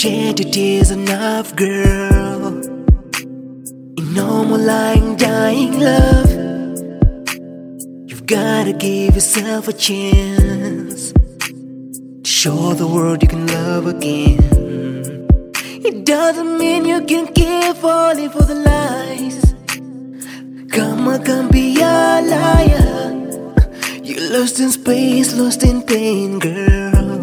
shed your tears enough, girl. In no more lying, dying love. You've gotta give yourself a chance to show the world you can love again. It doesn't mean you can keep falling for the lies. Karma can be a liar. You're lost in space, lost in pain, girl.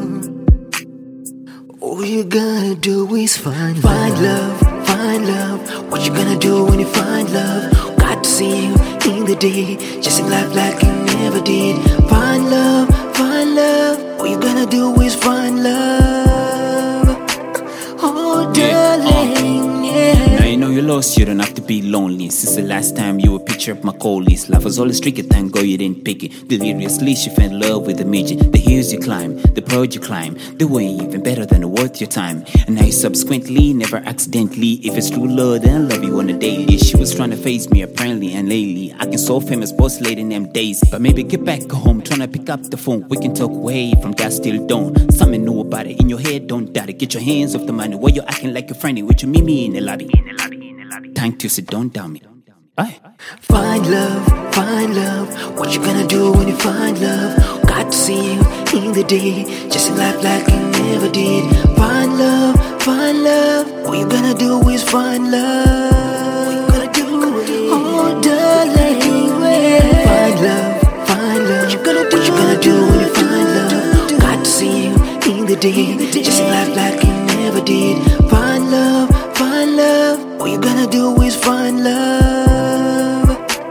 All you gotta do is find love, find love. What you gonna do when you find love? Got to see you in the day, chasing life like you never did. Find love, find love. All you gonna do is find love. Oh, darling, yeah. Now you know you're lost, you don't have to be lonely. Since the last time you were picture of my call list, life was always tricky, thank God you didn't pick it. Deliriously, she fell in love with the midget. The hills you climb, the road you climb, the way even better than worth your time. And now you subsequently, never accidentally. If it's true love, then I love you on a daily. She was trying to face me apparently, and lately I can so famous boss late in them days. But maybe get back home, trying to pick up the phone. We can talk way from dusk till dawn. Something new about it, in your head, don't doubt it. Get your hands off the money, while you're acting like a friendly with your mimi in the lobby. Time to sit, don't doubt me. Aye. Find love, find love. What you gonna do when you find love? Got to see you in the day, chasing life like you never did. Find love, find love. All you gonna do is find love. What you gonna do? Oh, darling, yeah. Find love, find love. What you gonna do when you find love? Got to see you in the day, chasing life like you never did. Find love, find love. All you gonna do is find love.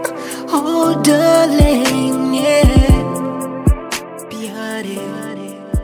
Oh, darling, yeah. Be